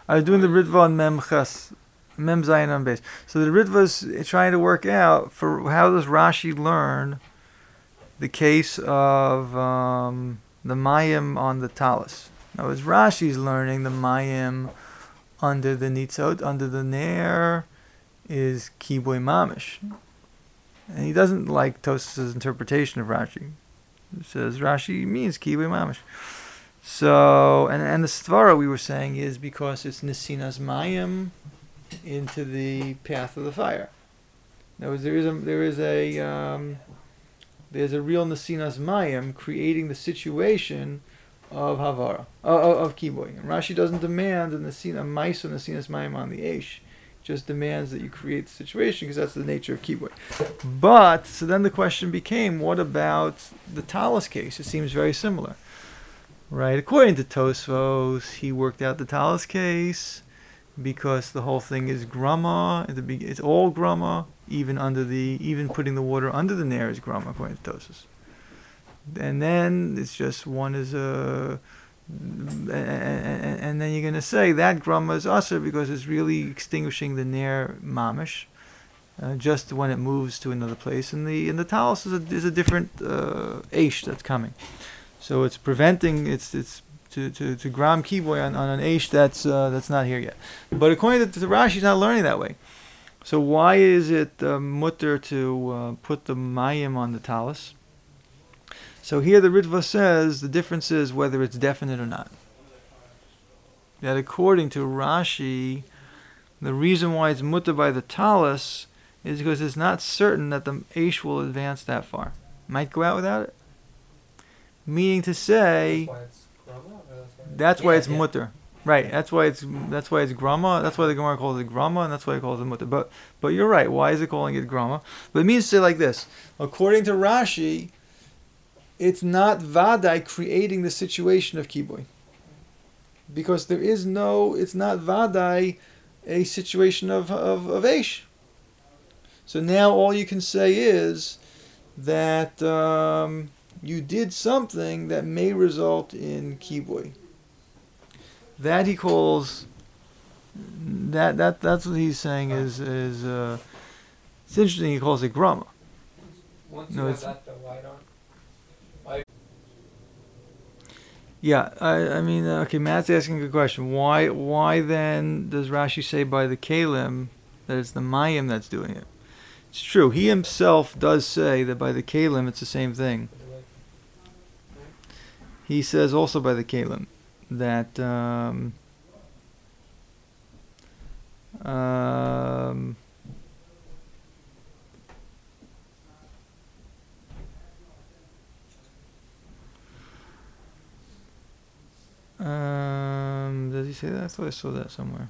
I was doing the Ritva on Mem Ches, Mem Zayin on base. So the Ritva is trying to work out for how does Rashi learn the case of the Mayim on the Talis. Now, as Rashi's learning the Mayim under the Nitzot, under the Ner, is Kiboy Mamish. And he doesn't like Tosfos' interpretation of Rashi. He says Rashi means Kiboy Mamish. So, and the Svara we were saying is because it's Nesinas Mayim into the path of the fire. In other words, there's a real Nesinas Mayim creating the situation of Havara, of Kiboy. And Rashi doesn't demand a Maisa Nesinas Mayim on the Eish. Just demands that you create the situation because that's the nature of Kiboy. But, so then the question became, what about the Talis case? It seems very similar. Right? According to Tosfos, he worked out the Talis case because the whole thing is grama. It's all grama. Even putting the water under the Ner is grama, according to Tosfos. And then it's just one is a... And then you're going to say that grama is asr because it's really extinguishing the Ner mamish, just when it moves to another place. And the talis is a different eish that's coming. So it's preventing to gram kiboy on an eish that's not here yet. But according to Rashi, he's not learning that way. So why is it mutter to put the mayim on the talis? So here the Ritva says the difference is whether it's definite or not. That according to Rashi, the reason why it's mutter by the talis is because it's not certain that the Aish will advance that far. Might go out without it. Meaning to say, that's why it's mutter. Right, that's why it's grama. That's why the Gemara calls it grama, and that's why it calls it mutter. But you're right. Why is it calling it grama? But it means to say like this. According to Rashi, it's not vadai creating the situation of kiboy. Because it's not vadai a situation of eish. So now all you can say is that you did something that may result in kiboy. That he calls that's what he's saying is it's interesting. He calls it grama. Once you have that, though, why don't? Yeah, I mean, okay, Matt's asking a good question. Why then does Rashi say by the Kalim that it's the Mayim that's doing it? It's true. He himself does say that by the Kalim it's the same thing. He says also by the Kalim that does he say that? I thought I saw that somewhere.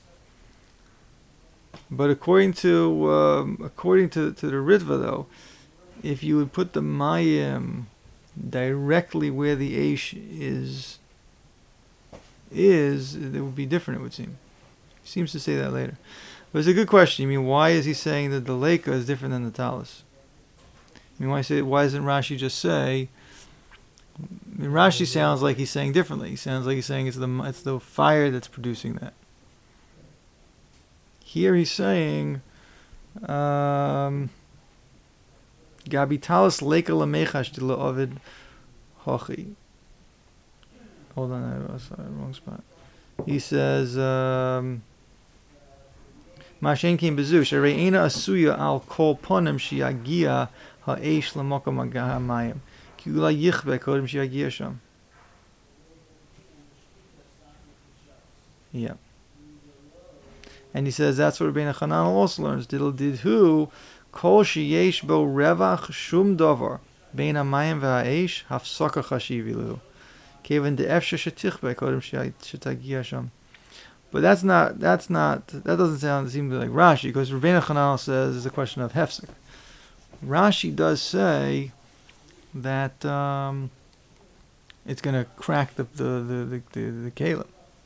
But according to the Ritva, though, if you would put the Mayim directly where the Aish is, it would be different, it would seem. He seems to say that later. But it's a good question. I mean, why is he saying that the Leica is different than the Talis? I mean, why doesn't Rashi just say... I mean, Rashi sounds like he's saying differently. He sounds like he's saying it's the fire that's producing that. Here he's saying, Gabi talis leika lamechash de la'ovid hochi. Hold on, I was wrong spot. He says, Mashen kim bezu sharei eina asuya al kol ponim shiagia ha'esh lamokom ha'mayim. Yeah. And he says that's what Rabbeinu Hanan also learns. Did who kol sheyesh bo revach shum davar bein hamayim v'ha'esh hafsaka chashivi lehu kevan de'efshe shetichbe kodem shetagia sham. But that doesn't seem like Rashi, because Rabbeinu Hanan says it's a question of hefsek. Rashi does say that it's going to crack the kalim.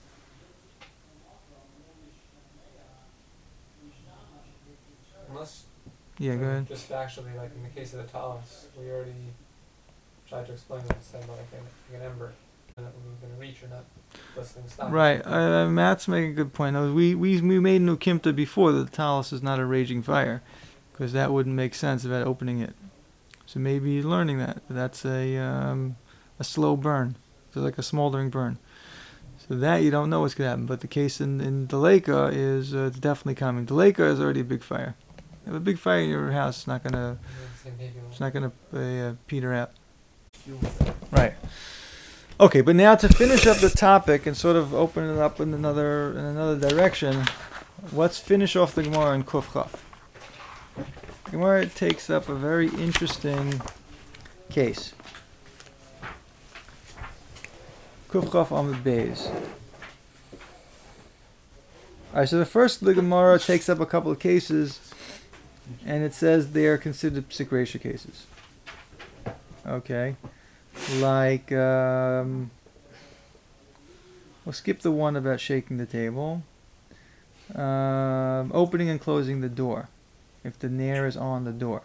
Unless, yeah, go ahead. Just factually, like in the case of the talis, we already tried to explain what it said about like an ember that we're going to reach or not. Those things stop. Right. Matt's making a good point. We made Nukimta before that the talus is not a raging fire, because that wouldn't make sense about opening it. So maybe he's learning that. That's a slow burn. So like a smoldering burn. So that you don't know what's going to happen. But the case in Daleka is it's definitely coming. Daleka is already a big fire. If a big fire in your house, it's not gonna peter out. Right. Okay, but now to finish up the topic and sort of open it up in another direction, let's finish off the Gemara in Kuf Chaf. The Gemara takes up a very interesting case. Kuf Chaf Amud Beis. Alright, so the Gemara takes up a couple of cases, and it says they are considered Psik Reisha cases. Okay. Like, we'll skip the one about shaking the table. Opening and closing the door, if the nair is on the door.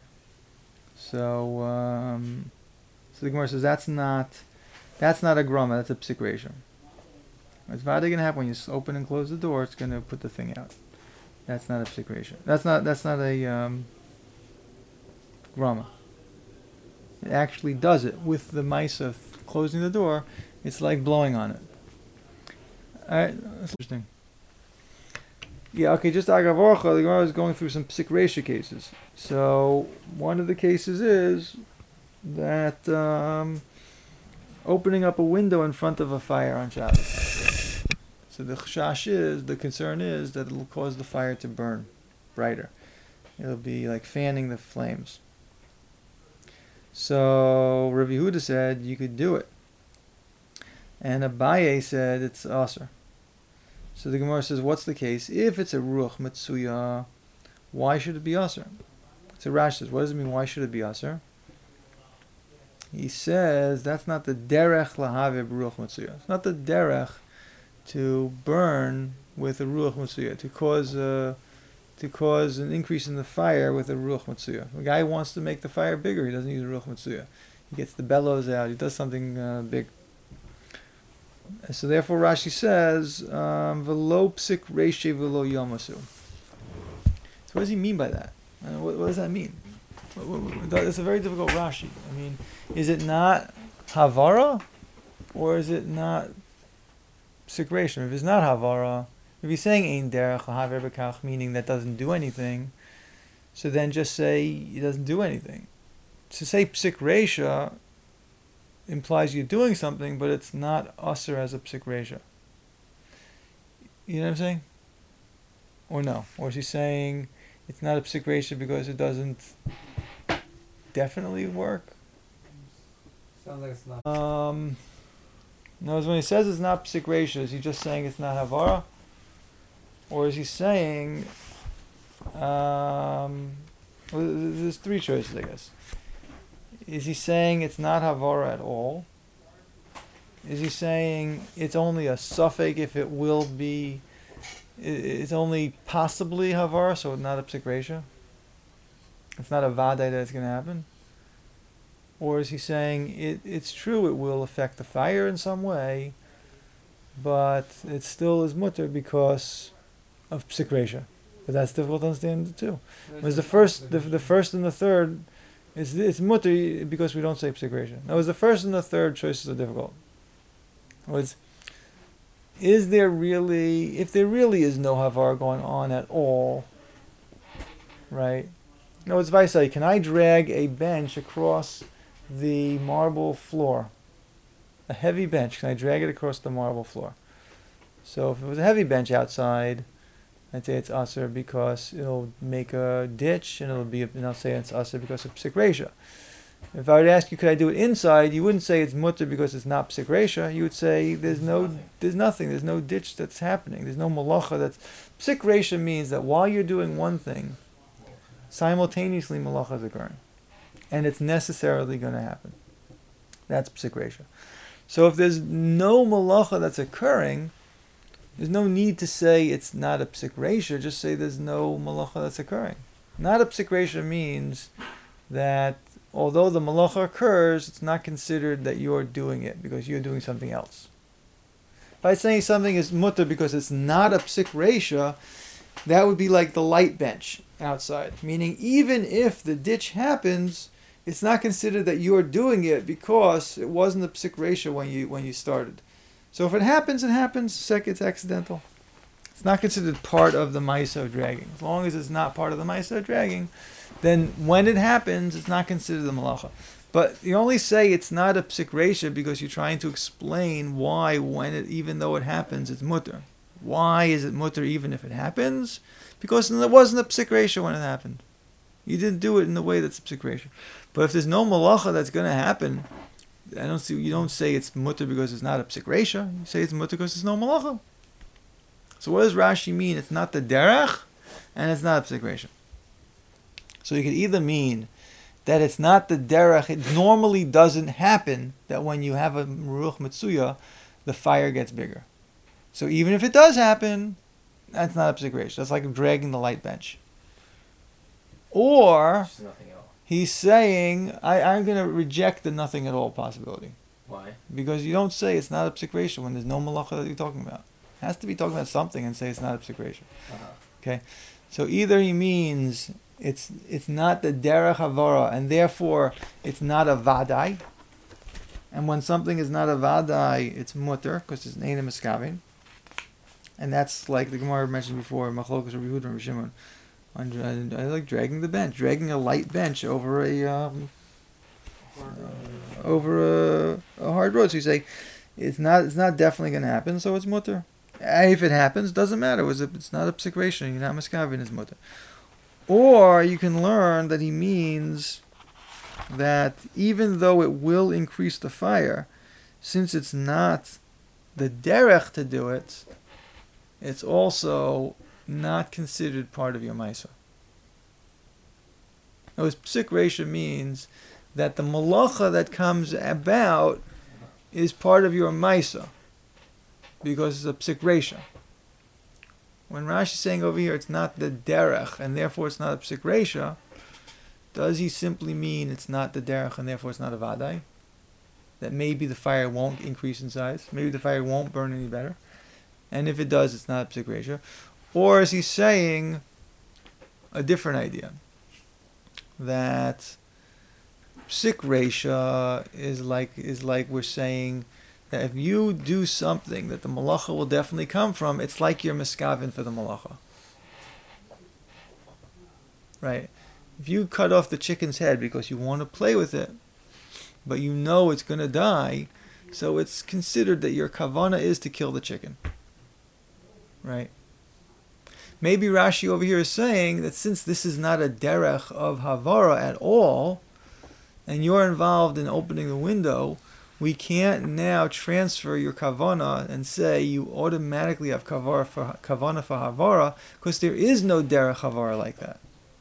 So the Gemara says that's not a grama, that's a Psik Reisha. It's vada going to happen when you open and close the door. It's going to put the thing out. That's not a Psik Reisha. That's not a grama. It actually does it with the mice of closing the door. It's like blowing on it. Alright, that's interesting. Yeah, okay, just Agavorcha, the Gemara is going through some Psik Reisha cases. So, one of the cases is that opening up a window in front of a fire on Shabbos. So the concern is that it'll cause the fire to burn brighter. It'll be like fanning the flames. So Rabbi Yehuda said you could do it, and Abaye said it's aser. So the Gemara says, what's the case? If it's a ruach mitzuya, why should it be aser? So Rashi says, what does it mean? Why should it be aser? He says that's not the derech lahav ruach mitzuya. It's not the derech to burn with a ruach mitzuya, to cause an increase in the fire with a ruach matsuya. The guy wants to make the fire bigger. He doesn't use a ruach matsuya. He gets the bellows out. He does something big. And so therefore Rashi says, "V'lo psik reishe v'lo yomasu." So what does he mean by that? What does that mean? It's a very difficult Rashi. I mean, is it not havara, or is it not psik reisha? If it's not havara, if he's saying ein derech lahaver b'kach, meaning that doesn't do anything, so then just say it doesn't do anything. To say psik reisha implies you're doing something, but it's not aser as a psik reisha. You know what I'm saying? Or no? Or is he saying it's not a psik reisha because it doesn't definitely work? Sounds like it's not. No, when he says it's not psik reisha, is he just saying it's not havara? Or is he saying, well, there's three choices, I guess. Is he saying it's not havara at all? Is he saying it's only a suffix if it will be, it's only possibly havara, so it's not a psik reisha? It's not a vadai that it's going to happen? Or is he saying it's true it will affect the fire in some way, but it still is mutter because of psik reisha? But that's difficult to understand too. Whereas the first and the third, it's mutter because we don't say psik reisha. Now, the first and the third choices are difficult. Is there really, if there really is no havar going on at all, right? No, it's Vaisai. Can I drag a bench across the marble floor? A heavy bench. Can I drag it across the marble floor? So if it was a heavy bench outside, I'd say it's aser because it'll make a ditch, and I'll say it's aser because of psik reisha. If I would ask you, could I do it inside? You wouldn't say it's mutter because it's not psik reisha. You would say there's nothing. There's no ditch that's happening. There's no malacha that's psik reisha means that while you're doing one thing, simultaneously malacha is occurring, and it's necessarily going to happen. That's psik reisha. So if there's no malacha that's occurring, there's no need to say it's not a psik reisha. Just say there's no malacha that's occurring. Not a psik reisha means that although the malacha occurs, it's not considered that you're doing it because you're doing something else. By saying something is mutter because it's not a psik reisha, that would be like the light bench outside. Meaning, even if the ditch happens, it's not considered that you're doing it because it wasn't a psik reisha when you started. So if it happens, it happens. Second, it's accidental. It's not considered part of the ma'isa of dragging. As long as it's not part of the ma'isa of dragging, then when it happens, it's not considered the malacha. But you only say it's not a psik reisha because you're trying to explain why, even though it happens, it's mutter. Why is it mutter even if it happens? Because there wasn't a psik reisha when it happened. You didn't do it in the way that's a psik reisha. But if there's no malacha that's going to happen, you don't say it's mutter because it's not a psik reisha. You say it's mutter because there's no malacha. So what does Rashi mean? It's not the derech, and it's not a psik reisha. So you could either mean that it's not the derech. It normally doesn't happen that when you have a meruch mitzuya, the fire gets bigger. So even if it does happen, that's not a psik reisha. That's like dragging the light bench. Or Just nothing else. he's saying, I'm going to reject the nothing at all possibility. Why? Because you don't say it's not a psik reisha when there's no malacha that you're talking about. It has to be talking about something and say it's not a psik reisha. Uh-huh. Okay? So either he means it's not the derech havara, and therefore it's not a vadai. And when something is not a vadai, it's mutter, because it's neina miskavin. And that's like the Gemara mentioned before, Machlokas Rabbi Yehuda and Rabbi Shimon. I like dragging the bench, dragging a light bench over a hard road. So you say it's not definitely going to happen, so it's mutter. If it happens, doesn't matter. It's not a psik reisha. You're not miskavin, it's mutter. Or you can learn that he means that even though it will increase the fire, since it's not the derech to do it, it's also not considered part of your maisa. Now, psik reisha means that the malacha that comes about is part of your maisa because it's a psik reisha. When Rashi is saying over here it's not the derech and therefore it's not a psik reisha, does he simply mean it's not the derech and therefore it's not a vadai? That maybe the fire won't increase in size, maybe the fire won't burn any better, and if it does, it's not a psik reisha? Or is he saying a different idea? That psik reisha is like we're saying that if you do something that the malacha will definitely come from, it's like you're miskavin for the malacha. Right? If you cut off the chicken's head because you want to play with it, but you know it's going to die, so it's considered that your kavana is to kill the chicken. Right? Maybe Rashi over here is saying that since this is not a derech of havara at all, and you're involved in opening the window, we can't now transfer your kavana and say you automatically have kavana for havara, because there is no derech havara like that.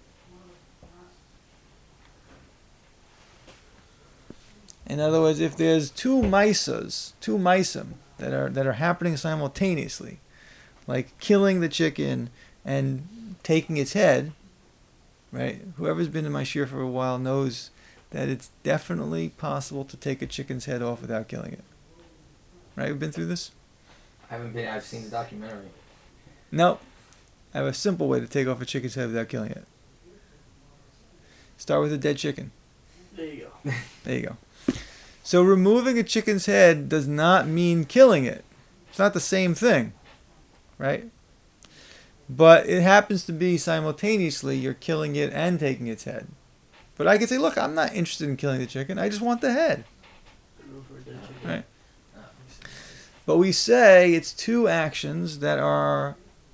In other words, if there's two maisim that are happening simultaneously, like killing the chicken and taking its head, right? Whoever's been in my shir for a while knows that it's definitely possible to take a chicken's head off without killing it. Right? We've been through this? I've seen the documentary. No. I have a simple way to take off a chicken's head without killing it. Start with a dead chicken. There you go. There you go. So removing a chicken's head does not mean killing it. It's not the same thing. Right? But it happens to be simultaneously you're killing it and taking its head. But I could say, look, I'm not interested in killing the chicken. I just want the head. Right? But we say it's two actions that are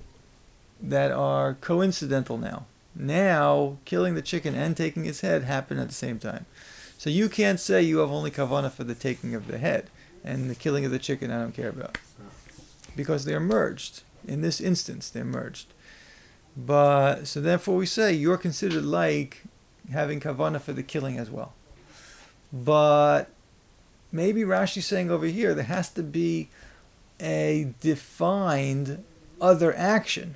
coincidental now. Now, killing the chicken and taking its head happen at the same time. So you can't say you have only kavanah for the taking of the head and the killing of the chicken I don't care about. Because they're merged. In this instance, they're merged. But, so therefore we say you're considered like having kavanah for the killing as well. But maybe Rashi's saying over here there has to be a defined other action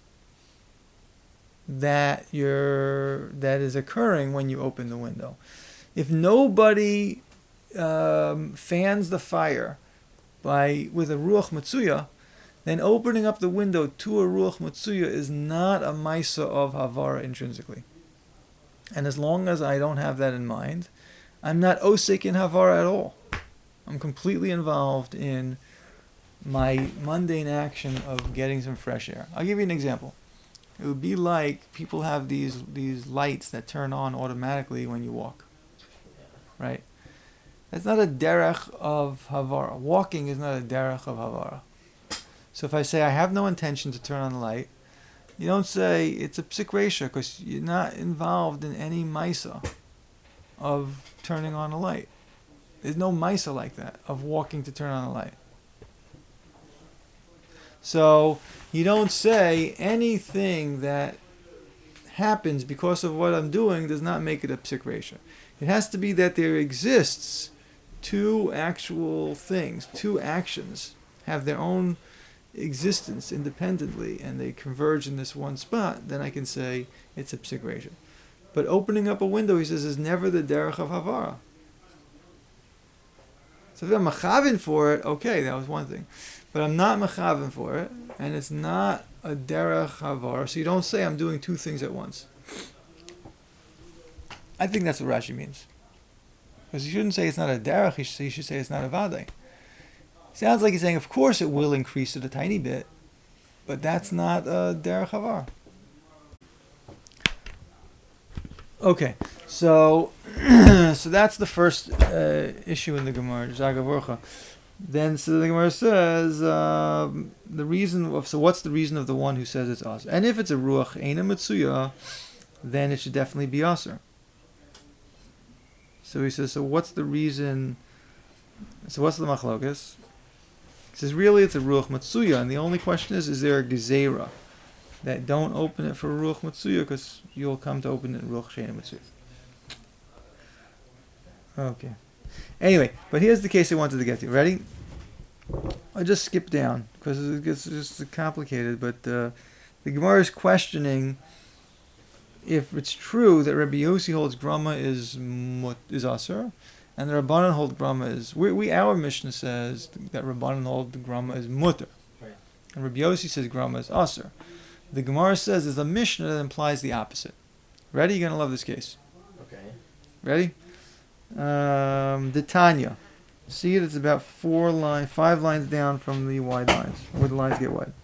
that is occurring when you open the window. If nobody fans the fire with a ruach matsuya, then opening up the window to a ruach matsuya is not a maisa of havara intrinsically. And as long as I don't have that in mind, I'm not osik in havara at all. I'm completely involved in my mundane action of getting some fresh air. I'll give you an example. It would be like people have these lights that turn on automatically when you walk, right? That's not a derech of havara. Walking is not a derech of havara. So if I say I have no intention to turn on the light, you don't say it's a psik reisha because you're not involved in any maisa of turning on a light. There's no maisa like that of walking to turn on a light. So you don't say anything that happens because of what I'm doing does not make it a psik reisha. It has to be that there exists two actual things, two actions have their own existence independently and they converge in this one spot, then I can say it's a psik reisha. But opening up a window, he says, is never the derech of havara. So if I'm machavin for it, okay, that was one thing. But I'm not machavin for it, and it's not a derech havara, so you don't say I'm doing two things at once. I think that's what Rashi means. Because you shouldn't say it's not a derech, you should say it's not a vadai. Sounds like he's saying, of course it will increase it a tiny bit, but that's not a derech havara. Okay, so that's the first issue in the Gemara, Zagavorcha. Then so the Gemara says the reason of, so what's the reason of the one who says it's aser? And if it's a ruach eina mitzuya, then it should definitely be aser. So he says, so what's the reason? So what's the machlokas? He says really it's a ruach mitzuya, and the only question is there a gezeira that don't open it for ruach mitzuya because you'll come to open it in ruach sheina mitzuya. Okay. Anyway, but here's the case I wanted to get to. Ready? I'll just skip down because it gets just complicated. But the Gemara is questioning if it's true that Rabbi Yossi holds grama is aser, and the Rabbanan hold grama is. Our Mishnah says that Rabbanan hold the grama is mutter, Right. and Rabbi Yossi says grama is aser. The Gemara says there's a Mishnah that implies the opposite. Ready? You're gonna love this case. Okay. Ready? The Tanya. See it? It's about 5 lines down from the wide lines, where the lines get wide.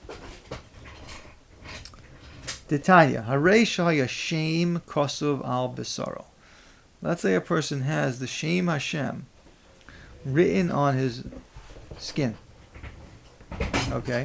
The Tanya. Harei shaya shem kosov al besaro. Let's say a person has the Shem Hashem written on his skin. Okay.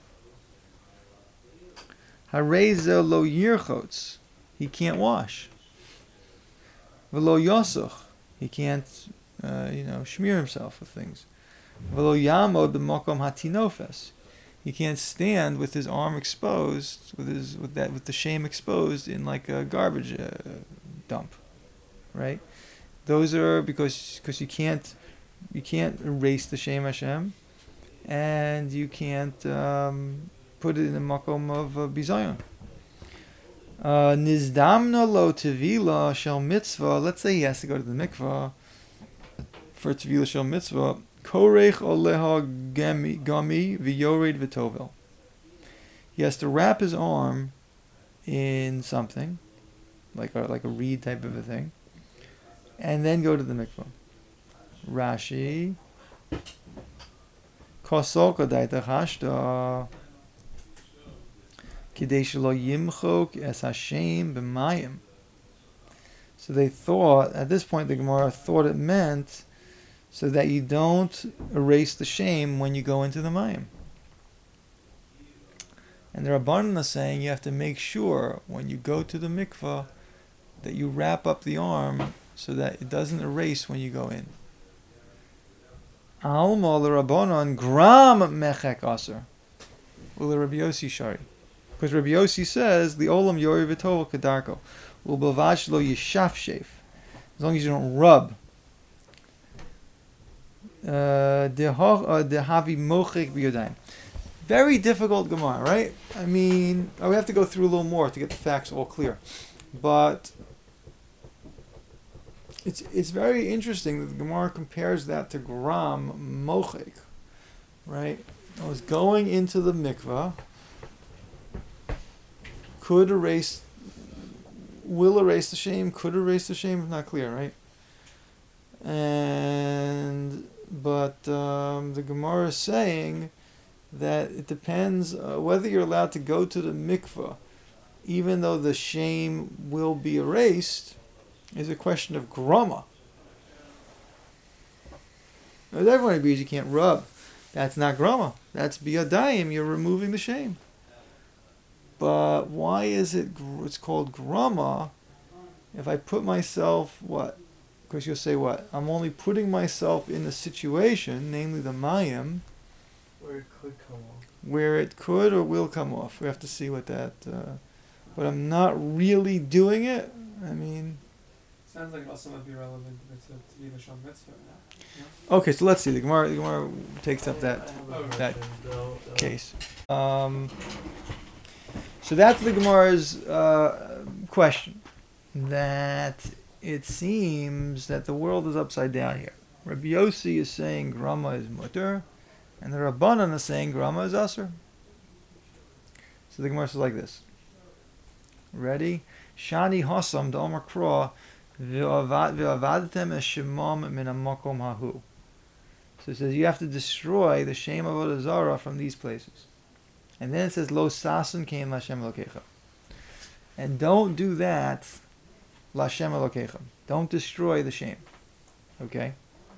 Harei ze lo yirchotz. He can't wash. V'lo yosuch, he can't, smear himself with things. V'lo yamod b'makom hatinofes, he can't stand with his arm exposed, with the shame exposed in like a garbage dump, right? Those are because you can't erase the Shem Hashem, and you can't put it in the makom of bizayon. Nizdamna lo tevila shel mitzvah. Let's say he has to go to the mikvah for tevila shel mitzvah. Korech oleha gami v'yored v'tovel. He has to wrap his arm in something, like a reed type of a thing, and then go to the mikvah. Rashi. Kosol kadaita chashta. So they thought, at this point the Gemara thought it meant so that you don't erase the shame when you go into the mayim. And the Rabbanan is saying you have to make sure when you go to the mikvah that you wrap up the arm so that it doesn't erase when you go in. Alma the Rabbanan gram mechek aser. Ul Rabbi Yossi shari. Because Rabbi Yossi says the olam yori v'tov kedarko will bavash lo yishaf shef, as long as you don't rub. Dehavi mochik b'yodayim. Very difficult Gemara, right? I mean, we have to go through a little more to get the facts all clear, but it's very interesting that the Gemara compares that to gram mochik. right? I was going into the mikvah. Could erase, will erase the shame, could erase the shame, not clear, right? But the Gemara is saying that it depends whether you're allowed to go to the mikvah, even though the shame will be erased, is a question of grama. Now, everyone agrees you can't rub. That's not grama. That's biyadayim. You're removing the shame. But why is it's called grama if I put myself, what? Because you'll say what? I'm only putting myself in a situation, namely the mayim, Where it could come off. where it could or will come off. We have to see what that... but I'm not really doing it. I mean... Sounds like it also might be relevant to be the Shal Mitzvah now. Okay, so let's see. The Gemara takes up that that case. So that's the Gemara's question. That it seems that the world is upside down here. Rabbi Yossi is saying grama is mutter, and the Rabbanan is saying grama is aser. So the Gemara says like this. Ready? Shani hasam d'omer kra v'avadtem eshemam min hamakom hahu. So it says you have to destroy the shame of Avodah Zarah from these places. And then it says lo sasun kein lashem elokecha. And don't do that lashem elokecha. Don't destroy the shame. Okay?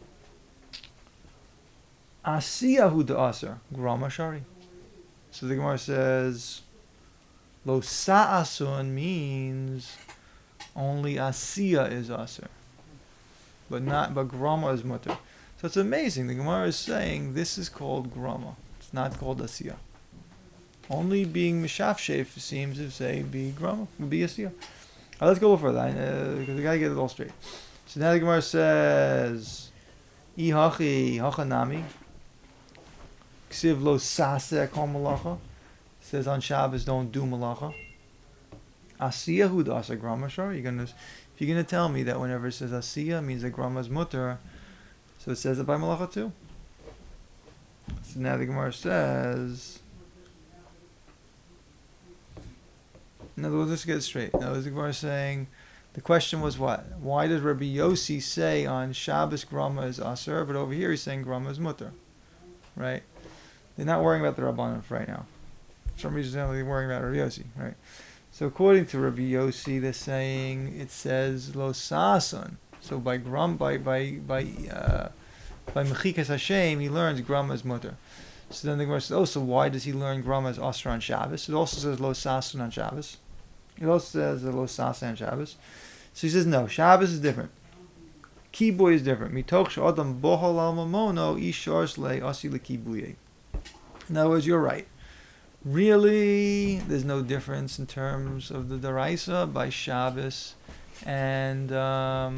Asiyahu da'aser grama shari. So the Gemara says lo sa'asun means only asiya is aser, but grama is mutter. So it's amazing. The Gemara is saying this is called grama. It's not called asiya. Only being mishafshef seems to say be grama, be asiya. Let's go a little further because we gotta get it all straight. So now the Gemara says ihachi hachanami ksiv lo saseh kol malacha. Says on Shabbos don't do malacha. Asiya hu dasa grama shar. If you're gonna tell me that whenever it says asiya means that grama is mutter, so it says it by malacha too. So now the Gemara says. In other words, let's get it straight. Now the Gemara is saying, the question was what? Why does Rabbi Yossi say on Shabbos grama is aser, but over here he's saying grama is mutter, right? They're not worrying about the Rabbanan right now. For some reason they're worrying about Rabbi Yossi, right? So according to Rabbi Yossi, they're saying it says lo sasun. So by mechikas Hashem, he learns grama is mutter. So then the Gemara says, so why does he learn grama is aser on Shabbos? It also says lo sasun on Shabbos. It also says lo sasun on Shabbos. So he says no, Shabbos is different. Kiboy is different. Mitoch she'adam bohal al mamono ishar slei asi lekibuye. In other words, you're right. Really, there's no difference in terms of the deraisa by Shabbos and the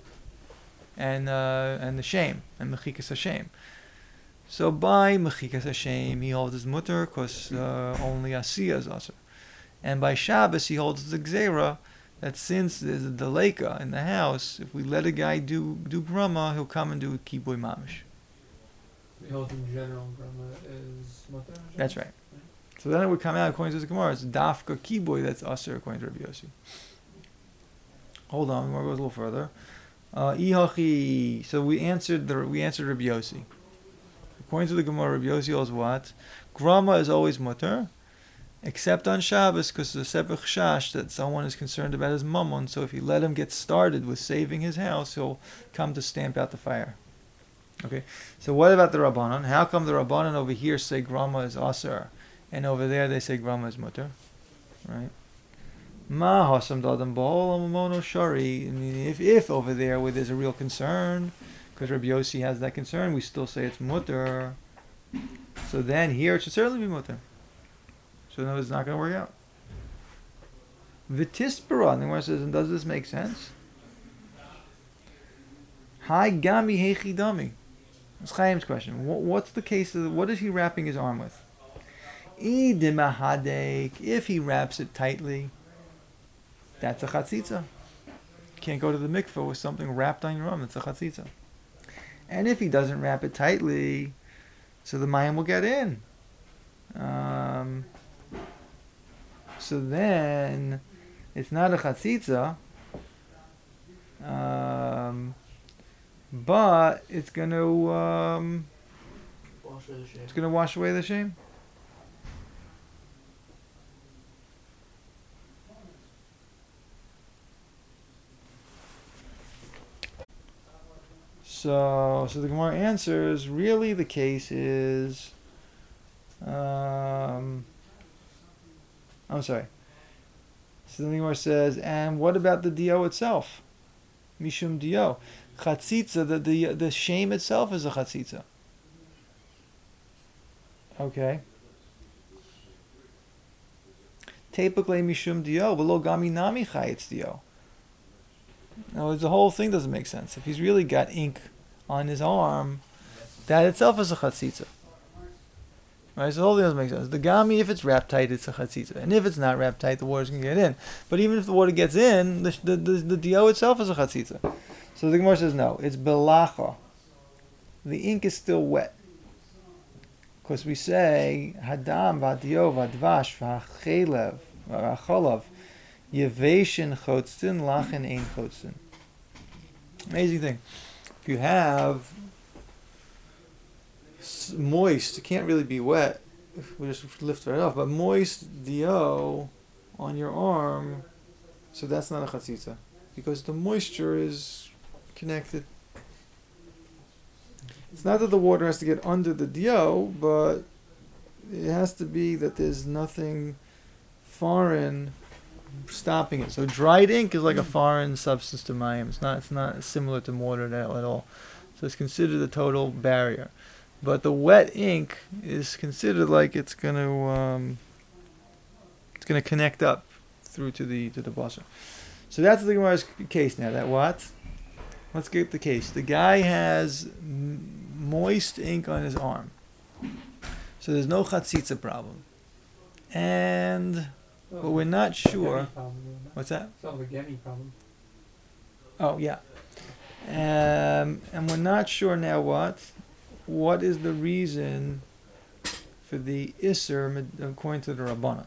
shame and mechikas Hashem. So by mechikas Hashem, he holds his mutter because only asiya is aser, and by Shabbos he holds the gzeira that since there's a deleka in the house, if we let a guy do grama, he'll come and do kiboy mamish. We hold in general grama is mutter. That's right. So then it would come out according to the Gemara. It's dafka kiboy that's aser according to Rabbi Yossi. Hold on, the Gemara goes a little further. Ihachi. So we answered Rabbi Yossi. According to the Gemara, Rabbi Yossi holds what? Grama is always mutter, except on Shabbos, because the sepech shash that someone is concerned about his mammon. So if you let him get started with saving his house, he'll come to stamp out the fire. Okay. So what about the Rabbanan? How come the Rabbanan over here say grama is aser? And over there they say grama is mutter, right? Ma hasam dadam b'ol amamono shari. I mean, if over there where there's a real concern, because Rabbi Yossi has that concern, we still say it's mutter. So then here it should certainly be mutter. So no, it's not going to work out. V'tispara. And the Gemara says, and does this make sense? Hi gami hechi dami. That's Chaim's question. What's the case of what is he wrapping his arm with? If he wraps it tightly, that's a chatzitza. You can't go to the mikveh with something wrapped on your arm. That's a chatzitza. And if he doesn't wrap it tightly, So the mayim will get in. So then it's not a chatzitza, but it's going to wash away the shame. So the Gemara answers, really the case is, I'm sorry. So the Gemara says, and what about the dio itself? Mishum dio. Chatzitza, the shame itself is a chatzitza. Okay. Tepakle mishum dio, v'lo gami nami chayitz dio. Now, the whole thing doesn't make sense. If he's really got ink on his arm, that itself is a chatzitza. Right? So the whole thing doesn't make sense. The gami, if it's wrapped tight, it's a chatzitza. And if it's not wrapped tight, the water's going to get in. But even if the water gets in, the dio itself is a chatzitza. So the Gemara says no. It's belacha. The ink is still wet. Because we say, hadam v'adio v'advash v'achelev v'acholav Yeveshin chotzin, lachen ein chotzin. Amazing thing. If you have moist, it can't really be wet. We just lift it right off, but moist dio on your arm, so that's not a chatzitza because the moisture is connected. It's not that the water has to get under the dio, but it has to be that there's nothing foreign stopping it. So dried ink is like a foreign substance to mayim. It's not similar to mortar at all. So it's considered a total barrier. But the wet ink is considered like it's gonna connect up through to the basar. So that's the Gemara's case now. That what? Let's get the case. The guy has moist ink on his arm, so there's no chatzitza problem, but we're not sure. What's that? Solve a Gemi problem. Oh, yeah. And we're not sure now what is the reason for the Isser according to the Rabbanan.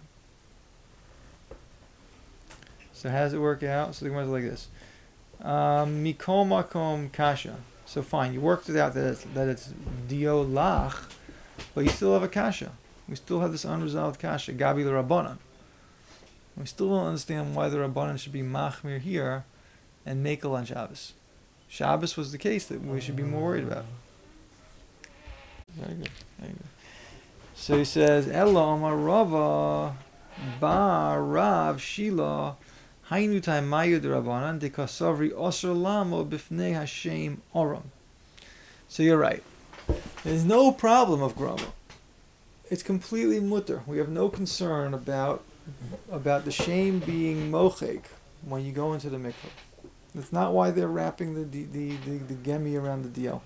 So how does it work out? So the Gemara is like this. Mikol makom kasha. So fine, you worked it out that it's dio lach, but you still have a kasha. We still have this unresolved kasha, Gabi the Rabbanan. We still don't understand why the Rabbanan should be machmir here and makel on Shabbos. Shabbos was the case that we should be more worried about. Very good, very good. So he says, Ella Amar Rava Ba Rav Shila Hainu Taim Mayu de Rabbanan de Kasavri Osr Lamo Bifnei Hashem Oram. So you're right. There's no problem of grama. It's completely mutter. We have no concern about the shame being mochek when you go into the mikveh. That's not why they're wrapping the gemi around the deal.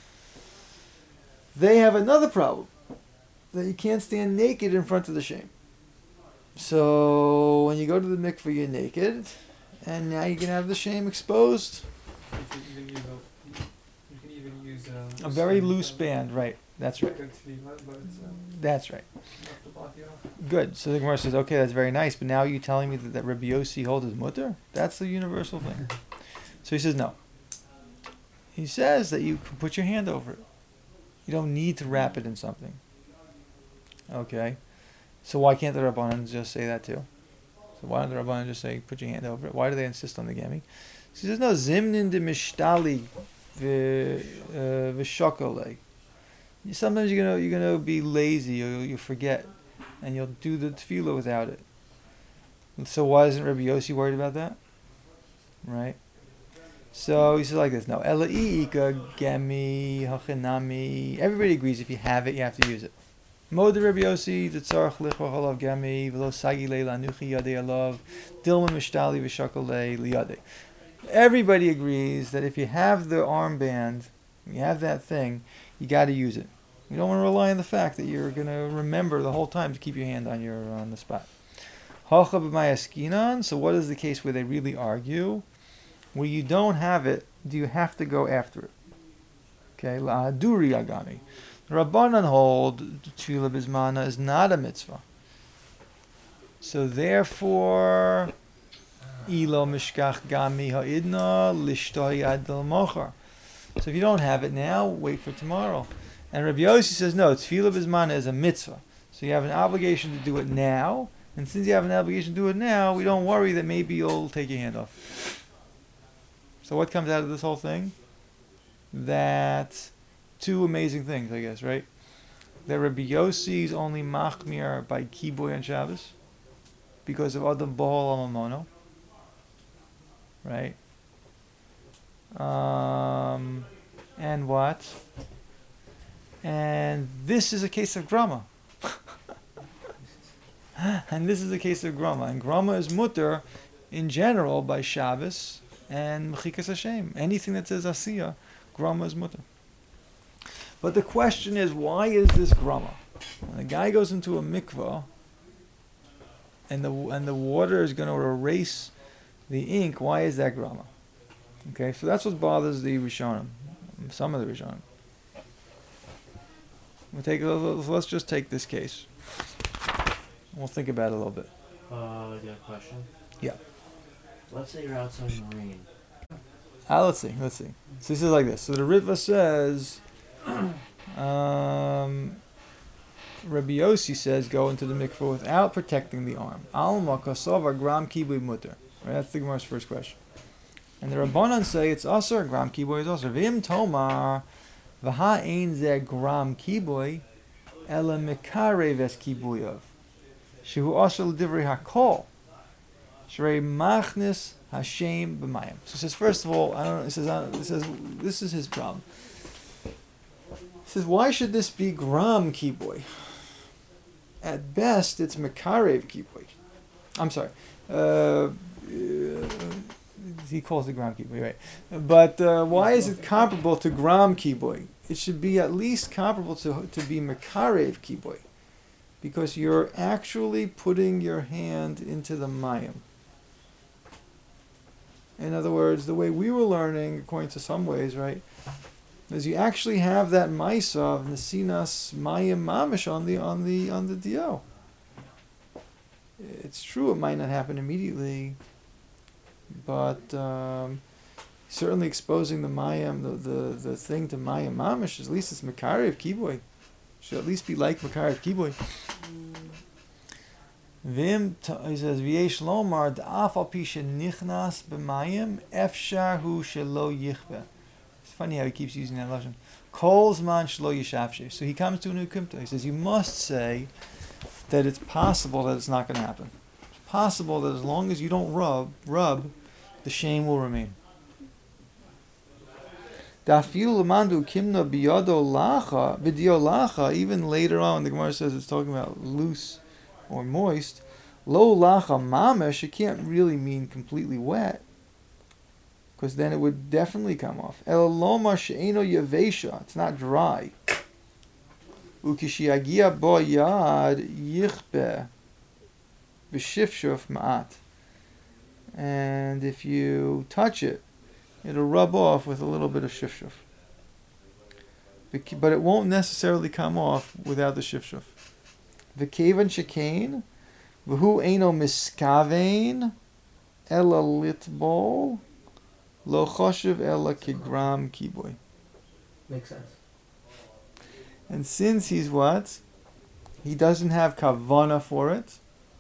They have another problem, that you can't stand naked in front of the shame. So when you go to the mikveh, you're naked, and now you can have the shame exposed. You can even use a very loose band, right? That's right. That's right. Good. So the Gemara says, okay, that's very nice, but now you're telling me that Rabbi Yossi holds his mutter? That's the universal thing. So he says, no. He says that you can put your hand over it. You don't need to wrap it in something. Okay. So why can't the Rabbanan just say that too? So why don't the Rabbanan just say, put your hand over it? Why do they insist on the gemi? So he says, no, zimnin de mishtali v'shokole. Sometimes you're gonna be lazy, or you'll forget, and you'll do the tefillah without it. So why isn't Rabbi Yossi worried about that? Right? So he says like this. No, elaika gemi hachinami. Everybody agrees if you have it, you have to use it. Mod Rabbi Yossi tzarich lichvach alav gemi v'lo sagi leila nuchi yadei alav dilma mishtali v'shakolei liyadei. Everybody agrees that if you have the armband, you have that thing, you got to use it. You don't want to rely on the fact that you're going to remember the whole time to keep your hand on the spot. Hacha b'mayaskinan. So what is the case where they really argue? Where you don't have it, do you have to go after it? Okay, la'aduri agami. Rabbanan hold tefillah bismana is not a mitzvah. So therefore, ilo mishkach gami ha'idna lishtoi adel mochar. So if you don't have it now, wait for tomorrow. And Rabbi Yossi says no, tefillah bismana is a mitzvah. So you have an obligation to do it now. And since you have an obligation to do it now, we don't worry that maybe you'll take your hand off. So what comes out of this whole thing? That two amazing things, I guess, right? That Rabbi Yossi is only machmir by kiboy on Shabbos because of Adam Bohol Amamono, right? And what? And this is a case of grama. And this is a case of grama. And grama is mutter in general by Shabbos and Mechikas Hashem. Anything that says Asiyah, grama is mutter. But the question is, why is this grama? When a guy goes into a mikvah and the water is going to erase the ink, why is that grama? Okay, so that's what bothers the Rishonim, some of the Rishonim. Let's just take this case. We'll think about it a little bit. You got a question? Yeah. Let's say you're outside in the rain. Let's see. So this is like this. So the Ritva says, Rabbi Yossi says, go into the mikveh without protecting the arm. Alma kasava gram kibui mutter. Right, that's the Gemara's first question. And the Rabbanan say it's asur, gram kibui is asur. V'im tomar, v'ha ein ze gram kibui, ela mekarev es kibuyav. Shehu asur l'divrei hakol. Shrei machnis Hashem b'mayim. So it says, first of all, it says this is his problem. It says, why should this be gram kiboy? At best, it's mekarev kiboy. I'm sorry. He calls it gram kiboy, right? But why is it comparable to gram kiboy? It should be at least comparable to be mekarev kiboy, because you're actually putting your hand into the mayim. In other words, the way we were learning, according to some ways, right, is you actually have that maisa of nesinas mayim mamish on the dio. It's true, it might not happen immediately, but certainly exposing the mayim, the thing to mayim mamish, at least it's mekarev kiboy. Should at least be like mekarev kiboy. Vim, he says, V'yesh lomar da'af al pi shenichnas b'mayim efshar hu shelo yichbe. It's funny how he keeps using that lashon. Kol zman shelo yishavshe. So he comes to a new kumta. He says, you must say that it's possible that it's not going to happen. It's possible that as long as you don't rub, the shame will remain. Dafiu l'mandu kimna biyado lacha, v'dio lacha, even later on, the Gemara says it's talking about loose or moist. Lo lacha mamish, it can't really mean completely wet, because then it would definitely come off. El loma she'eno yavesha, it's not dry. Ukishiagia bo yad yichbe v'shifshuf ma'at, and if you touch it, it'll rub off with a little bit of shifshuf. But it won't necessarily come off without the shifshuf. V'kevan shekain, v'hu eino miskavein, ela litbol, lo choshev ela kigram kiboy. Makes sense. And since he's what? He doesn't have kavana for it,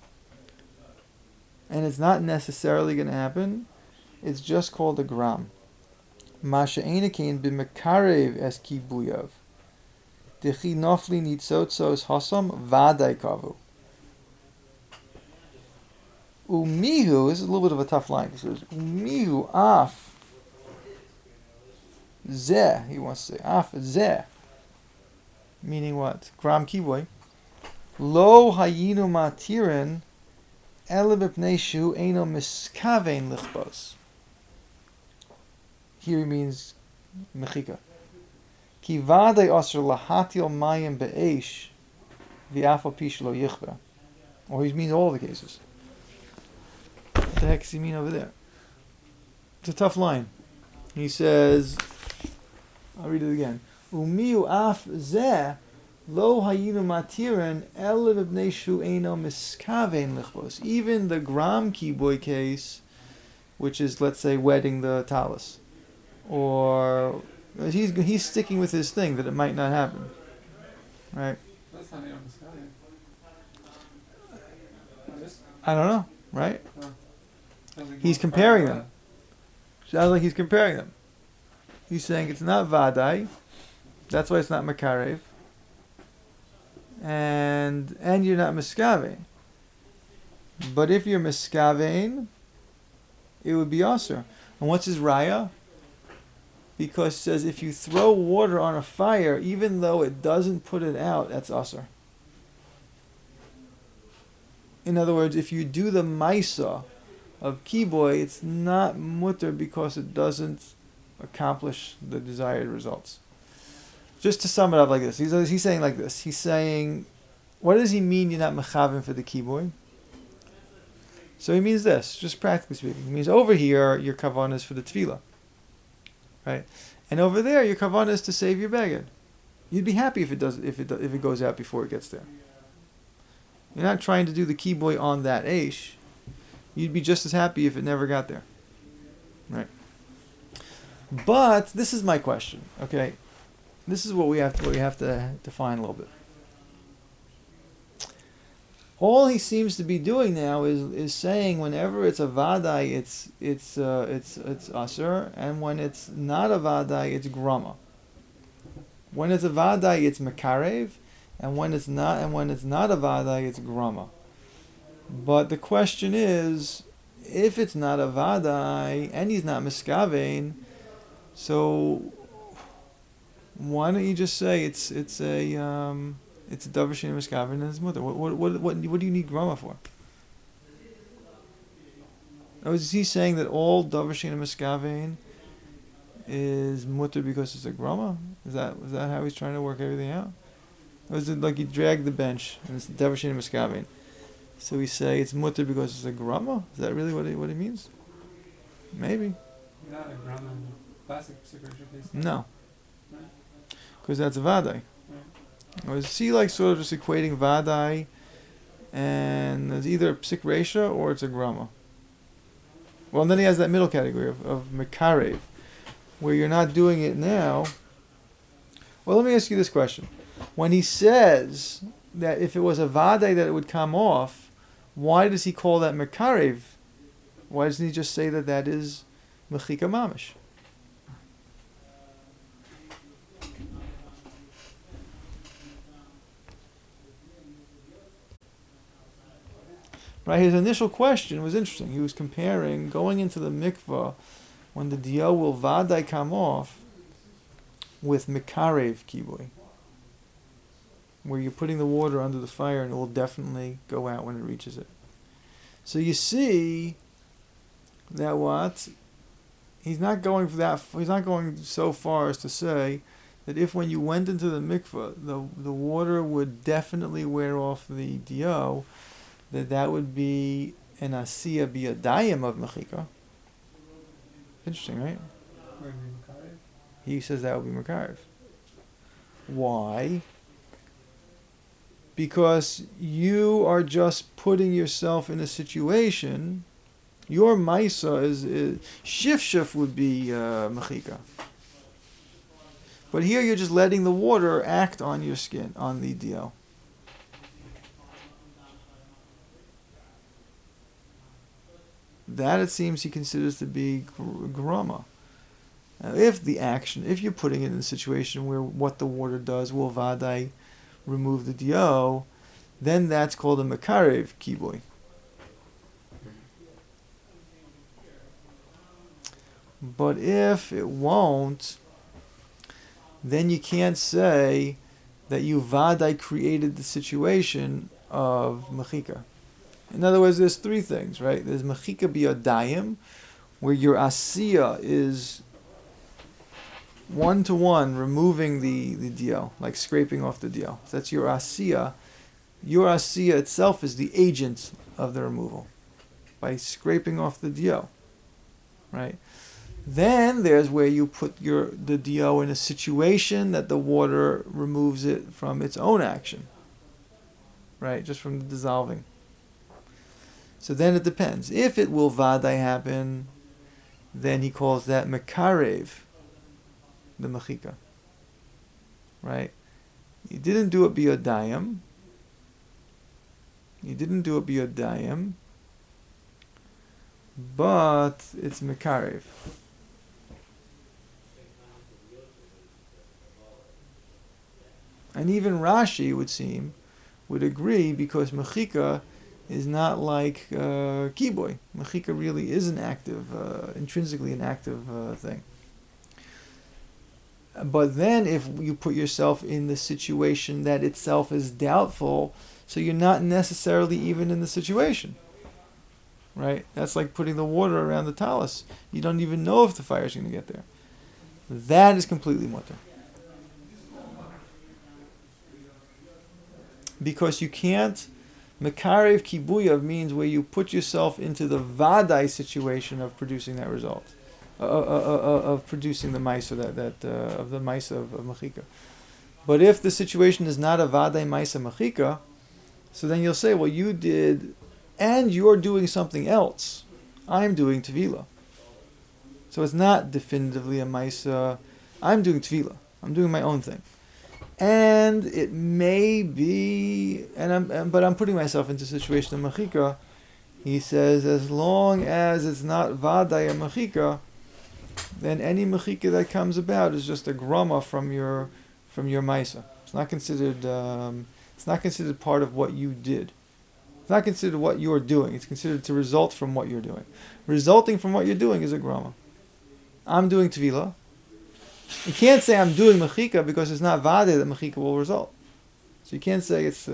and it's not necessarily going to happen, it's just called a gram. Masha einakein b'mekarev es kibuyav. Dechi nofli nitzotzos hasam vaday kavu. Umihu, this is a little bit of a tough line. He says, Umihu af zeh, he wants to say, af zeh. Meaning what? Gram kiboy. Lo hayinu matirin elebipnei shu eino miskavein lichbos. Here he means mechika. Ki vadei asr lahatil mayim be'esh v'afal pish lo yichba. Or he means all the cases. What the heck does he mean over there? It's a tough line. He says, I'll read it again. Umiu af zeh lo hayinu matiren el b'nei shu'eno miskaven lichbos. Even the gram kiboy case, which is, let's say, wetting the talus, or he's sticking with his thing that it might not happen, right? That's not Aaron Miscali. I don't know, right? Sounds like He's more comparing fire them. Sounds like he's comparing them. He's saying it's not vadai, that's why it's not makarev, and you're not miskavein. But if you're miskavein, it would be aser. And what's his raya? Because it says if you throw water on a fire, even though it doesn't put it out, that's aser. In other words, if you do the maisa of kiboy, it's not mutter because it doesn't accomplish the desired results. Just to sum it up like this, he's saying like this. He's saying, what does he mean you're not mechavim for the kiboy? So he means this, just practically speaking. He means over here, your kavanah is for the tefillah, right? And over there, your kavanah is to save your beged. You'd be happy if it goes out before it gets there. You're not trying to do the kiboy on that aish. You'd be just as happy if it never got there, right? But this is my question. Okay, this is what we have to define a little bit. All he seems to be doing now is saying whenever it's a vadai, it's aser, and when it's not a vadai, it's grama. When it's a vadai, it's makarev, and when it's not a vadai, it's grama. But the question is, if it's not a vadai and he's not miskavein, so why don't you just say it's a davar and miskavein and his mother? What do you need grama for? Or is he saying that all davar and miskavein is mutter because it's a grama? Is that how he's trying to work everything out? Or is it like he dragged the bench and it's davar and miskavein? So we say it's mutter because it's a grama? Is that really what he means? Maybe. Not a grama in the classic separation case. No. Right. Because that's a vadai. Right. Or is he like sort of just equating vadai and it's either a psik resha or it's a grama? Well, and then he has that middle category of mekarev, where you're not doing it now. Well, let me ask you this question. When he says that if it was a vadai that it would come off, why does he call that mekarev? Why doesn't he just say that is mechika mamish? Right, his initial question was interesting. He was comparing going into the mikvah when the dio will vadai come off with mekarev kiboy, where you're putting the water under the fire and it will definitely go out when it reaches it. So you see that he's not going so far as to say that if when you went into the mikvah the water would definitely wear off the dio, that would be an asiya biyadayim of mechika. Interesting, right? Would it be Makarev? He says that would be mekarev. Why? Because you are just putting yourself in a situation. Your maisa is shif would be mechika. But here you're just letting the water act on your skin, on the dio. That it seems he considers to be grama. Now, if you're putting it in a situation where what the water does will vadai remove the dio, then that's called a mekarev kiboy. But if it won't, then you can't say that you vadai created the situation of mechika. In other words, there's three things, right? There's mechika biyadayim, where your asiya is one-to-one removing the dio, like scraping off the dio. So that's your asiya. Your asiya itself is the agent of the removal by scraping off the dio, right? Then there's where you put the dio in a situation that the water removes it from its own action, right? Just from the dissolving. So then it depends. If it will vadai happen, then he calls that mekarev, the mechika, right? You didn't do it biyodayim. You didn't do it biyodayim, but it's mekarev. And even Rashi would agree, because mechika is not like kiboy. Mechika really is an active, intrinsically an active thing. But then if you put yourself in the situation that itself is doubtful, so you're not necessarily even in the situation, right? That's like putting the water around the talus. You don't even know if the fire is going to get there. That is completely mutter. Because you can't, mekarev kibuyav means where you put yourself into the vadai situation of producing that result, of producing the maisa of the maisa of mechika. But if the situation is not a vadai maisa mechika, so then you'll say, well, you did, and you're doing something else. I'm doing tevilah. So it's not definitively a maisa. I'm doing tevilah. I'm doing my own thing. And it may be, but I'm putting myself into a situation of mechika. He says, as long as it's not vadai and mechika, then any mechika that comes about is just a grama from your maisa. It's not considered. It's not considered part of what you did. It's not considered what you're doing. It's considered to result from what you're doing. Resulting from what you're doing is a grama. I'm doing tevilah. You can't say I'm doing mechika because it's not vadai that mechika will result. So you can't say it's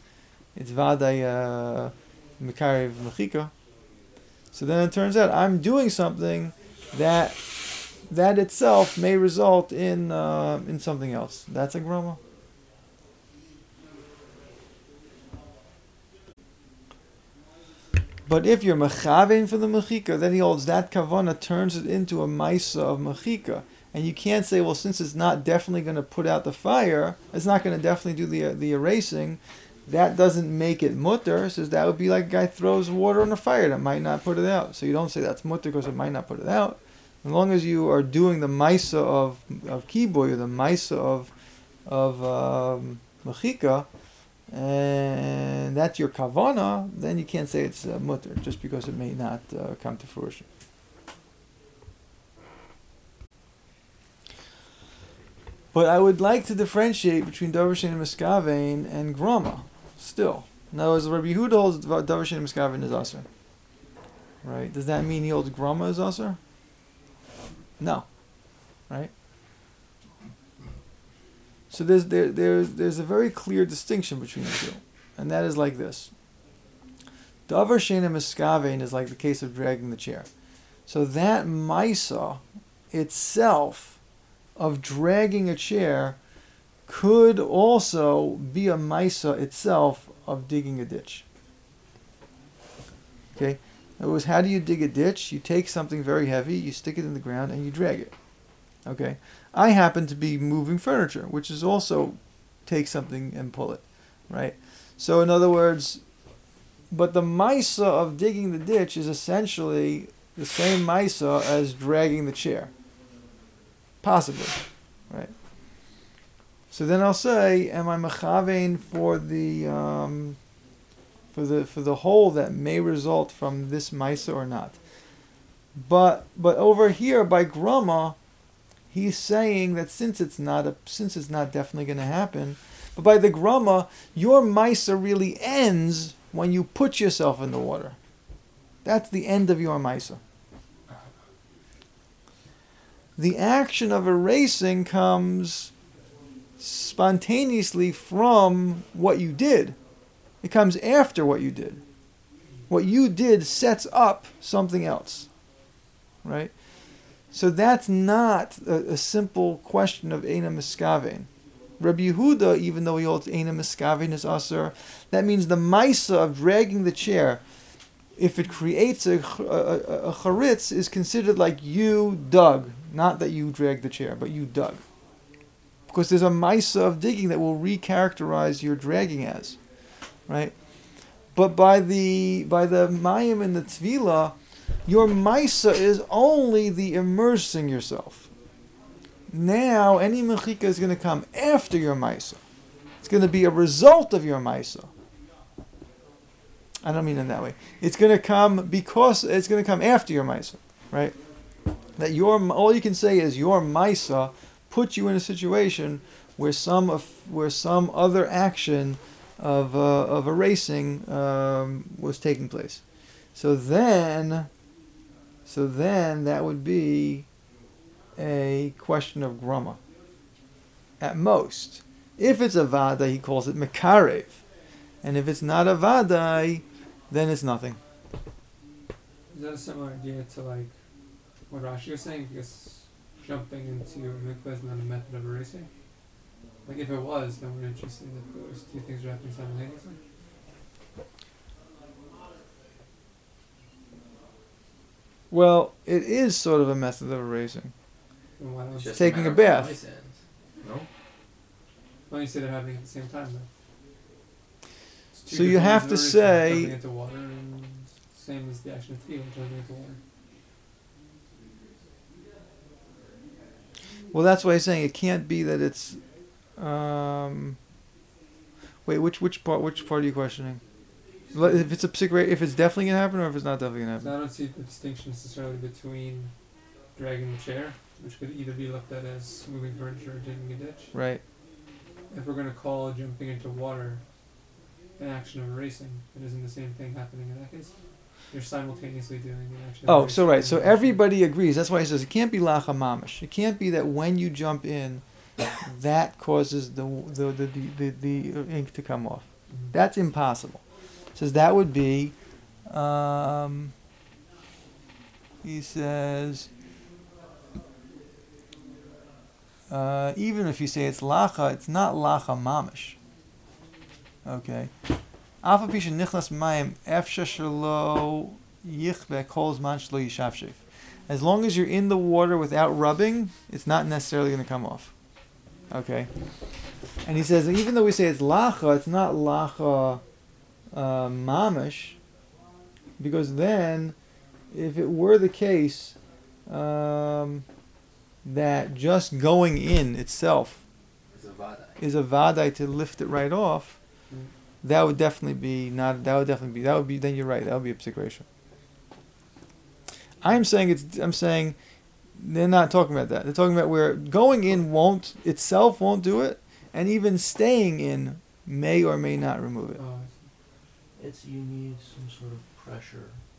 vadai mekarev mechika. So then it turns out I'm doing something that itself may result in something else. That's a grama. But if you're mechavein for the mechika, then he holds that kavana turns it into a maisa of mechika. And you can't say, well, since it's not definitely going to put out the fire, it's not going to definitely do the erasing, that doesn't make it mutter. Says that would be like a guy throws water on a fire that might not put it out. So you don't say that's mutter because it might not put it out. As long as you are doing the maisa of kiboy, or the maisa of mechika, and that's your kavana, then you can't say it's mutter just because it may not come to fruition. But I would like to differentiate between davar she'eino miskavein and grama. Still, in other words, Rabbi Yehuda holds davar she'eino miskavein is aser. Right? Does that mean he holds grama is aser? No. Right? So there's a very clear distinction between the two, and that is like this. Davar she'eino miskavein is like the case of dragging the chair. So that maisa itself of dragging a chair could also be a maisa itself of digging a ditch. Okay? It was, how do you dig a ditch? You take something very heavy, you stick it in the ground, and you drag it. Okay? I happen to be moving furniture, which is also take something and pull it. Right? So in other words, but the maisa of digging the ditch is essentially the same maisa as dragging the chair. Possibly, right? So then I'll say, am I mechavein for the whole that may result from this maisa or not? But over here by grama, he's saying that since it's not definitely going to happen, but by the grama, your maisa really ends when you put yourself in the water. That's the end of your maisa. The action of erasing comes spontaneously from what you did. It comes after what you did. What you did sets up something else. Right? So that's not a simple question of eina miskavein. Rabbi Yehuda, even though he holds eina miskavein is aser, that means the maisa of dragging the chair if it creates a charitz, is considered like you dug, not that you dragged the chair, but you dug. Because there's a maisa of digging that will recharacterize your dragging as, right? But by the mayim and the tvila, your maisa is only the immersing yourself. Now, any mechika is going to come after your maisa. It's going to be a result of your maisa. I don't mean in that way. It's going to come because it's going to come after your maisa, right? That all you can say is your maisa put you in a situation where some other action of erasing was taking place. So then that would be a question of grama. At most, if it's a vada, he calls it mekarev, and if it's not a vada, then it's nothing. Is that a similar idea to like what Rashi was saying? Because jumping into a mikveh is not a method of erasing. Like if it was, then we're interested that those two things are happening simultaneously. Well, it is sort of a method of erasing. Then why don't It's you just Taking matter a of bath. license. No? why don't you say they're happening at the same time then? It's two So you different have to orders, say- jumping into water, and same as the action of tefillah, jumping into water. Well, that's why he's saying it can't be that it's. Wait, which part are you questioning? If it's a psik, if it's definitely gonna happen, or if it's not definitely gonna So happen? I don't see the distinction necessarily between dragging the chair, which could either be looked at as moving furniture or digging a ditch. Right. If we're going to call jumping into water an action of erasing, it isn't the same thing happening in that case. You're simultaneously doing the action of Oh, erasing so right. and So the action- everybody agrees. That's why he says it can't be lacha mamish. It can't be that when you jump in, that causes the ink to come off. Mhm. That's impossible. Says that would be. He says. Even if you say it's lacha, it's not lacha mamish. Okay. Afa pisha nichlas mayim efsha shelo yichbe kol zman shelo yishavshev. As long as you're in the water without rubbing, it's not necessarily going to come off. Okay. And he says even though we say it's lacha, it's not lacha mamish, because then, if it were the case that just going in itself It's a vada. is a vadai to lift it right off, Mm. that would definitely be not. That would be. Then you're right. That would be a psikration. I'm saying they're not talking about that. They're talking about where going in won't do it, and even staying in may or may not remove it. Oh, I see. You need some sort of pressure